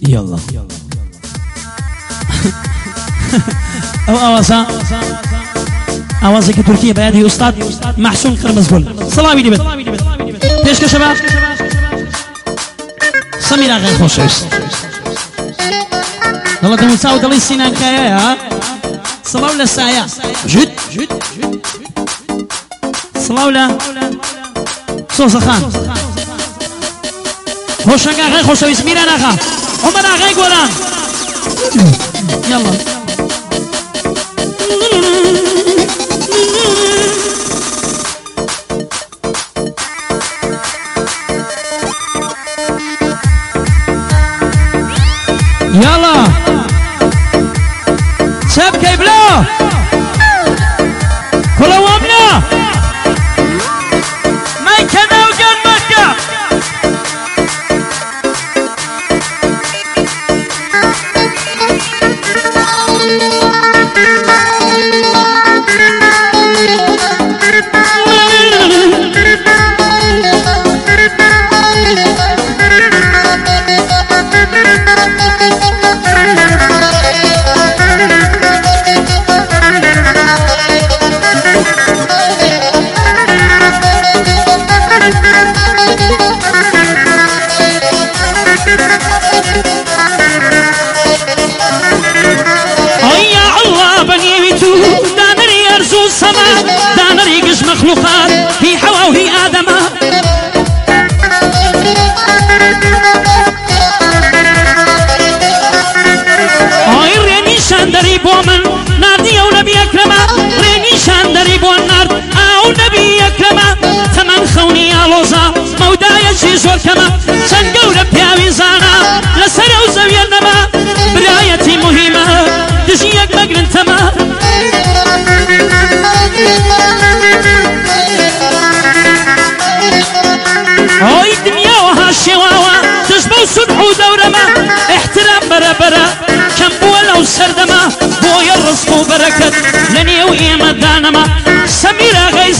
يلا او اوازك تركيا بيدي استاذ محسون قرمزگل سلامی دیبد پیش که شباب سميرة غير خوشش والله دم ساود الله سنان كايا صلاة ولا سايا جد صلاة ولا صوص خان خوشنگا غير خوشش سميرة ناخا عمر غير قولان يلا يلا شبكة بلا كل وامنا ما يكنا وجان مكة مخلوقات هي حواء وهي آدم هاي ريني شاندري بومن نادي أو نبي أكرم ريني شاندري بون نار أو نبي أكرم ثمن خوني علوزا مودا يشي زور كما سنقول بياوي زانا لسر وزويا النما برايتي مهمة تجيك مقرن تما هاي الدنيا وهالشواوة تشبه صلح ودورما احترام برا كم بولا وسردما بويا الرزق وبركة لني وإيمة دانما سميرة غي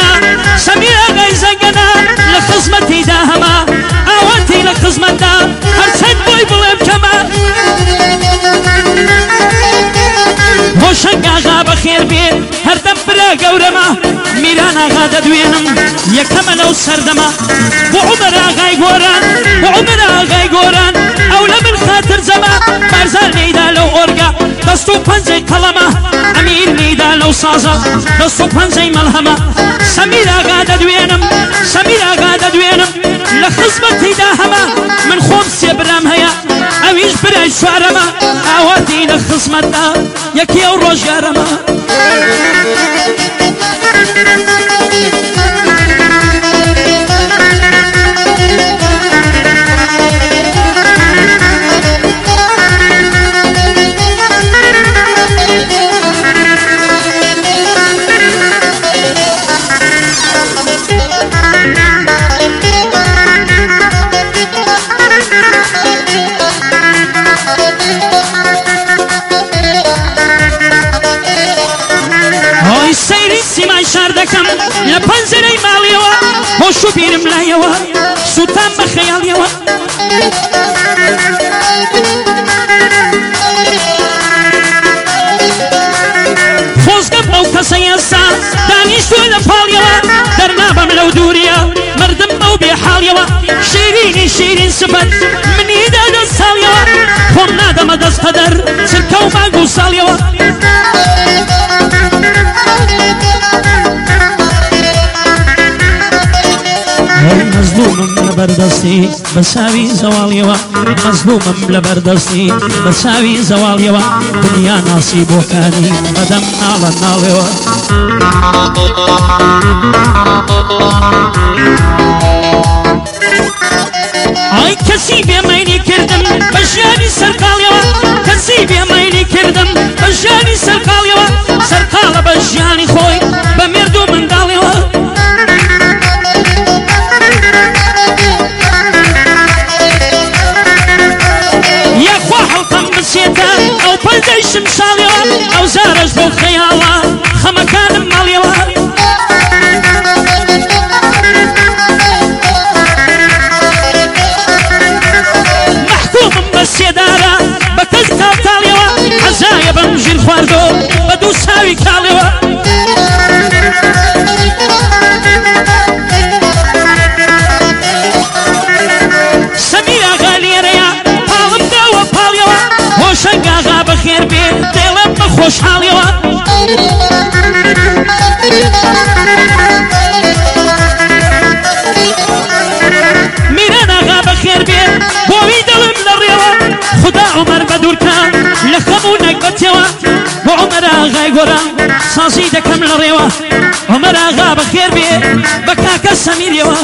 زنقنا لخزمتي داهما اوانتي لخزمت دا هرسن بوي بلم كما هوشنگا غاب خير بيت هردم برا قورما ميرانا غادا دوينم يكما لو سردما وعمرا غاي قوران اولا من خاطر زما بارزال نيدا لو اورقا دستو پنزي قلما امير نيدا لو سازا دستو پنزي ملهما سميرا غادا دوينم لخزمتي داهما من خمس برام هيا اويش براي شوارما اواتي لخزمتا يكي او روجارما شاردكم لبنزري ماليوا هوشو بيرم لايوا سوتان بخياليوا فوزقب او كسيسا دانيشتو لفاليوا درنابم لو دوريا مردم او بحاليوا شيرين سبت من ايدا دستاليوا هم نادم دست قدر سلكو ماقو ساليوا مظلوم لبردستي بساوي زواليوا مظلوم لبردستي بساوي زواليوا دنيا نصيب وكاني مدام على الناليوا اي كسيب يا ميني كردم بجاني سرقاليوا كسيب يا ميني كردم بجاني سرقاليوا سرقال بجاني خوي بمردو من داليوا او بلدي شمساليوا او زارج بالخيالا خمكان ماليوا گۆرە سازی دەکەم لە ڕێوە عومەر ئاغا بەخێر بێ بە کاکە سەمیرەوە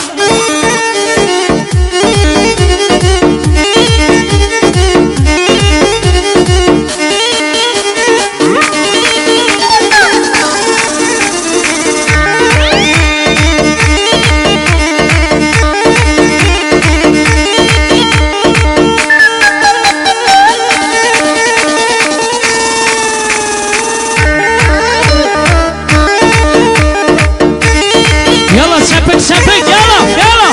سەپێک یاڵە یاڵە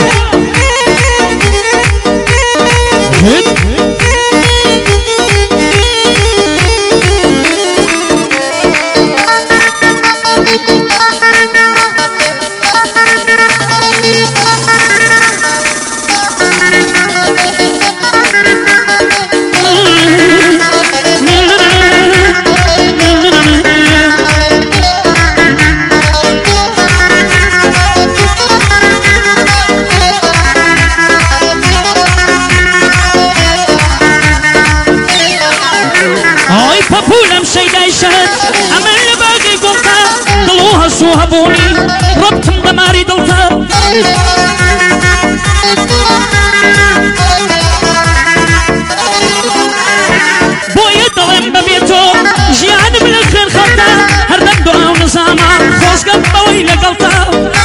پەپولم شەیدای شەهد ئەمە لە باغی گوڵتا دڵ و هەسوو هەبوونی ڕەبتم بەماری دڵتا بۆیە دەڵێم بەبێ تۆ ژیانم لە خوێن خەڵتا هەردەم دوعاو نزامە خۆزگەم بەوەی لەگەڵتا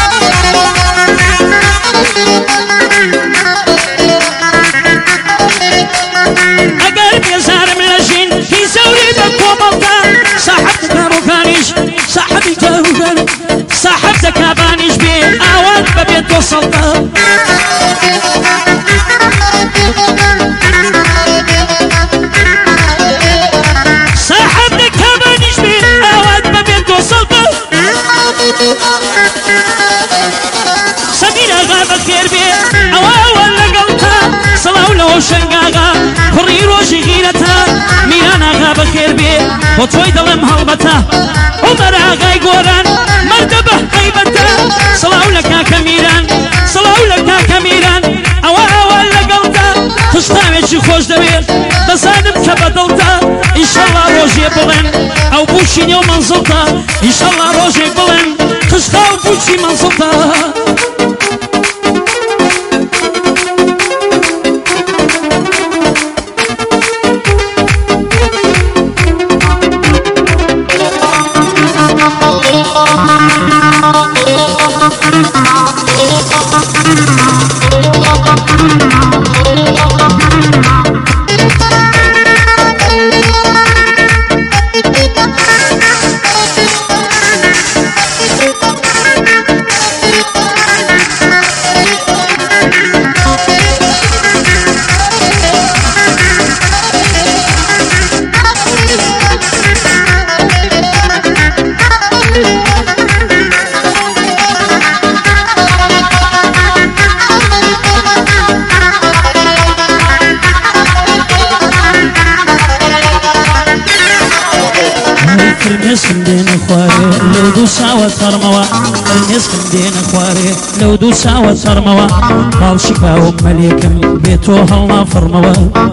ئەگەر بێزارم لە ژین هی زەوری بە کۆمەڵتا ساحەب دەکابووکانیش ساحەبی جاروگەن ساحەب دەکابانیش بێ ئاوان بەبێت تۆ سەڵتا ساحەب دەکابانیش بێ ئاوان بەبێت تۆ سەڵتا سەمیر ئاغا بەخێر بێ ئەوە لەگەڵتا سەڵاو لەوە شەنگاغا کوڕی ڕۆژی غیرەتە میران ئاغا بەخێر بێ بۆ تۆی دەڵێم هەڵبەتە عومەر ئاغای گۆران مەردە بە هەیبەتە سەڵاو لە کاکە میران سەڵاو لە کاکە میران ئەوە لەگەڵتا تشتاوێکی خۆش دەوێت دەزانم کە بەدڵتا ئینشەڵڵا ڕۆژێ بڵێن ئەو بوشی نێو مەنزڵتا ئینشەڵڵا ڕۆژێک بڵێن تشتا و بوشی مەنزڵتا فرمێسم دێنە خوارێ لەو دوو ساوە تەڕمەوە فرمێسم دێنە خوارێ لەو دوو ساوە تەڕمەوە باڵشی کاوم مەلێکم بێ تۆ هەڵنا فەڕمەوە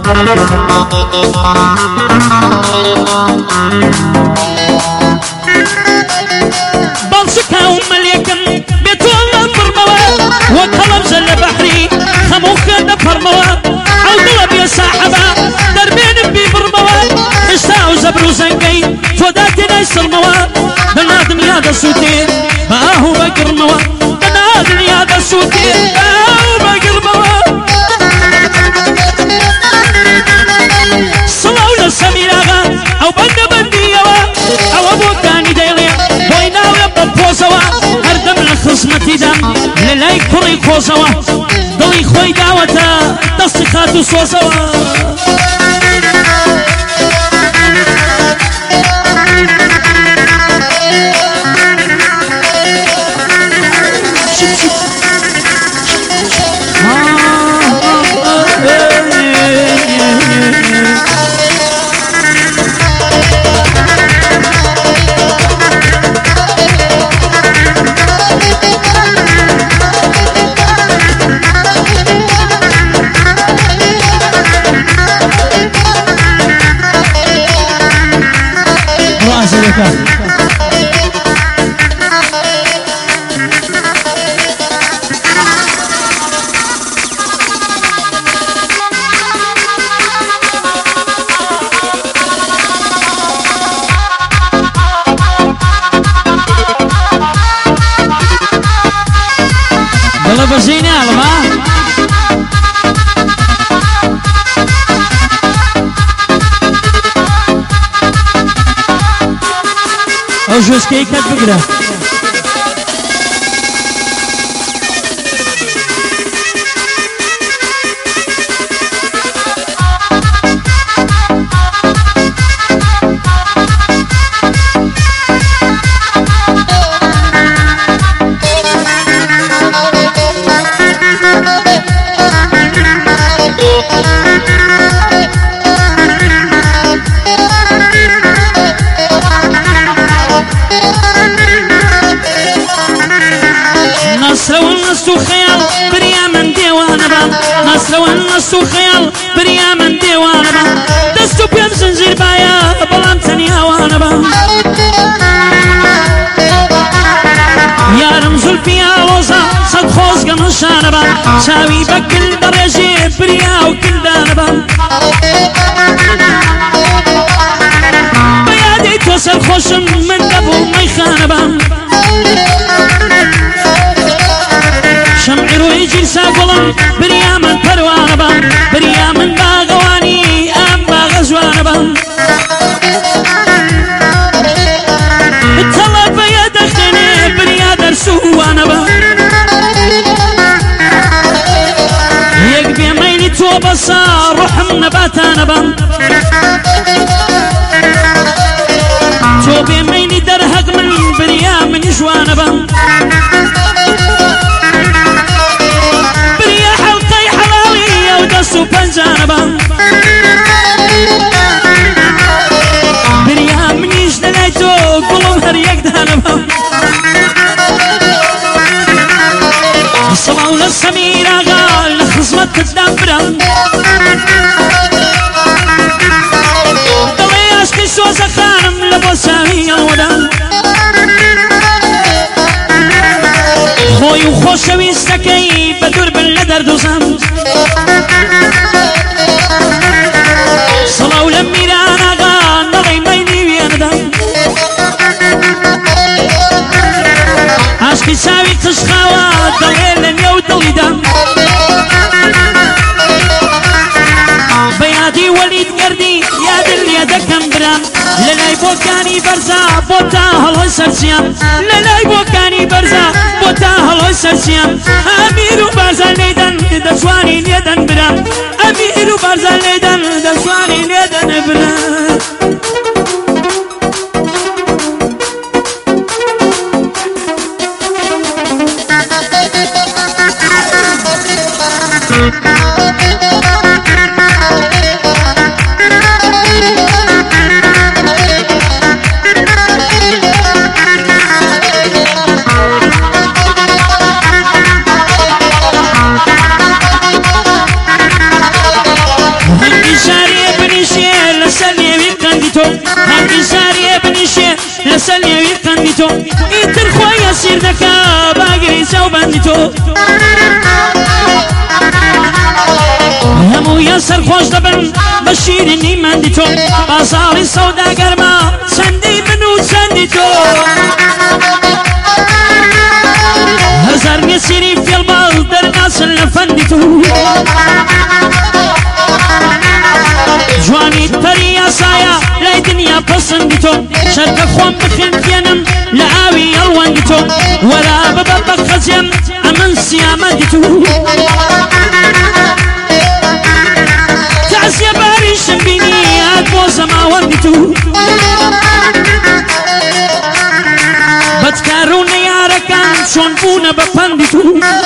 باڵشی کاوم مەلێکم بێ تۆ هەڵنا فەڕمەوە وەک هەڵەبزە لە بەحری هەموو خوێن دەپەڕمەوە ئەو دڵە بێ ساحەبە دەربێنم بیبڕمەوە هێشتا ئەو زەبر و زەنگەی تۆ داتێنای سڵمەوە بەنا دنیا دەسووتێ بە ئاهو بەگڕمەوە بەنا دنیا دەسووتێ بە ئاهو بەگڕمەوە سڵاو لە سەمیر ئاغا ئەو بەندە بەندیەوە ئەوە بۆکانی دەیڵێ بۆی ناوێ بە پۆزەوە هەردەم لە خزمەتیدام لە لای کوڕی کۆزەوە دڵی خۆی داوەتە دەستی خات و سۆزەوە بکە دڵە بەژەی ناڵم ها ئەو ژۆسکەی کەت بگرە نص وخيال بريا من ديوانا با دستو بيم زنجير بايا بلام تنيا وانا با يا رمز البيا لوزا صد خوز قمشانا با شاوي بكل بريجي بريا وكل دانا با بيادي توصل خوشم من دبو ميخانا با شمعي روي جلسا قلم بريا من پروانا با بريا من باغواني ام باغزوانا با الطلب بيا دخني بريا درسوانا با يقبي ميلي تو بصار روح نباتانا با تو بي ميلي درهق من بريا من جوانا با سوبنجانبا بريا منيش دليتو قلوم هر يك دانبا الصلاة للسميرة قال لخصمة تدبرا دلي عشقي سوزة خانم لبوساوي الودا خوي وخوشوي استكي بدور باللدر دوزام صلاة لميرانا قال نغي ميني وياندا عشقي ساوي تشخاوات دليل لن يودلي دام بيادي وليد قردي يا دل يدكم برام للاي بوكاني برزا بوتا هلوي سرسيام للاي بوكاني برزا بوتا هلوي سرسيام أميرو برزا ليدن دسواني ليدن برام أميرو برزا ليدن دسواني ليدن برام لسلي ويقندتو إنتر خويا سير دكا باقري سو بندتو همو يسر خوش دبن بشيرني مندتو بازار السودا قرما سندي منو سندتو هزار يسيري في البال درناس لفندتو جواني تريا سايا لا دنيا بسندتو شرك خوان بخلفينم لعاوي الواندتو ولا ببابا خزيم امن سيامدتو تعزي باريش بيني ادبوز ما واندتو بتكارون يا ركان شون بونا بفندتو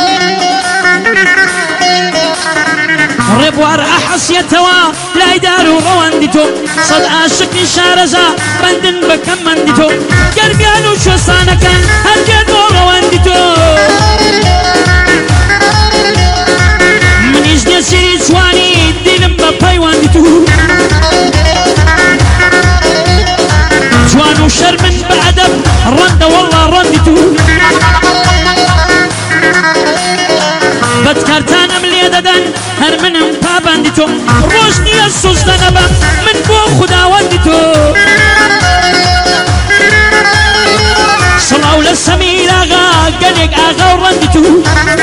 ربوار أحس يتوا لا يدارو غواندتو صد عاشقني شارزا بندن بكم مندتو قلبيانو شو صانا كان هرجدو غواندتو من يجدي سيري سواني دينم بباي واندتو جوانو شرب هر منم پابندی تو روش نیه سوزدنبا من بو خداوندی تو صلاو لسمیر آغا گلگ آغا و رندی تو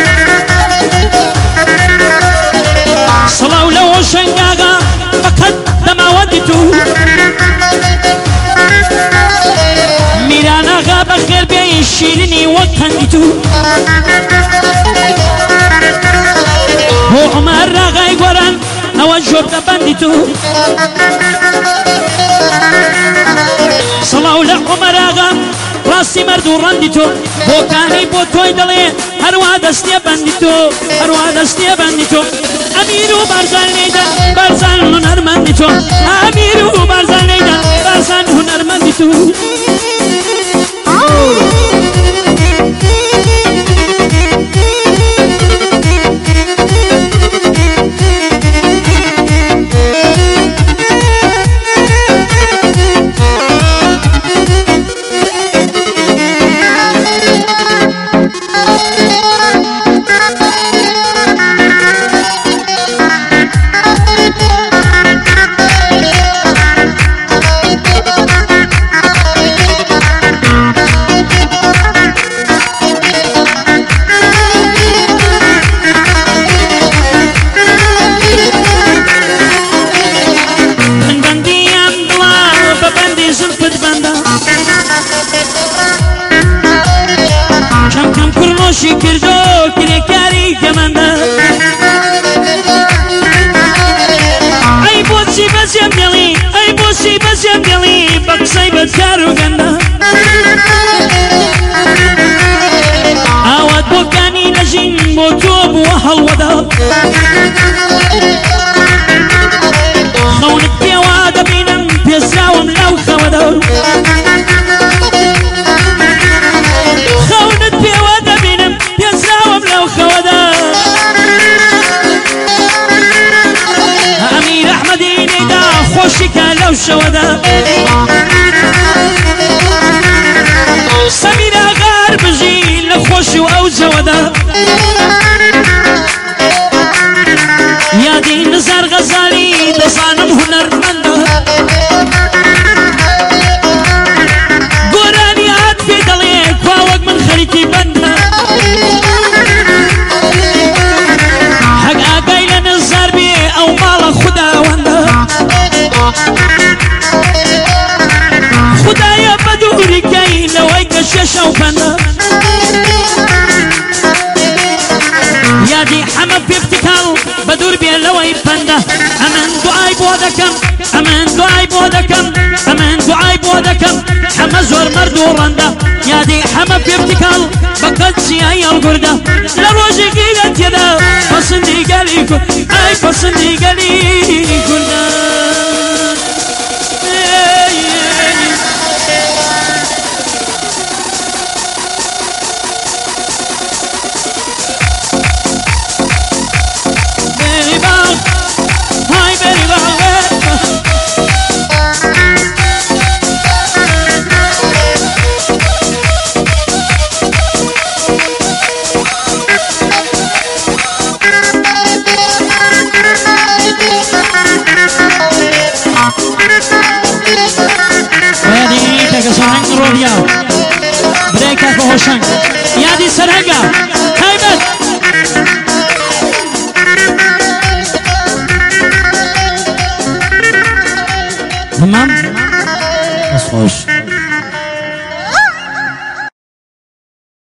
صلاو لوشنگ آغا فقط دماوندی تو میران آغا بخیر بیای شیرینی وقتندی تو هو عمر آغای گوران او جرد بندی تو صلاو لعمر آغا راسی مردو رندی تو بو کانی بو توی دلی هروا دستی بندی تو هروا دستی بندی تو امیرو برزن نیدن برزن هنرمندی تو امیرو برزن نیدن برزن هنرمندی تو عواد بوكاني نجم موتوب وهالودا خونك بيوادا بينم بيساوم لو خودا خونك بيوادا بينم بيساوم لو خودا أمير أحمدي نيدا خوشك لو شودا سمير غار بجي لخوش او زودا يا دين نزار غزالي دصانم هنرمندا قراني عاد في دليك واوق من خريتي بندا حق اقايل نزار بي او مال خدا وندا خدايا بدوري كاين لويك الشاشة وفنا يا دي حمد في ابتكار بدور بيا لوي فنا أمن دعاي بودكم أمن دعاي بودكم أمن دعاي بودكم حمد زور مردو رندا يا دي حمد في ابتكار بقد سياي القردة لروجي قيلت يدا فصندي قاليكو أي فصندي قاليكو بريكا فهوشنك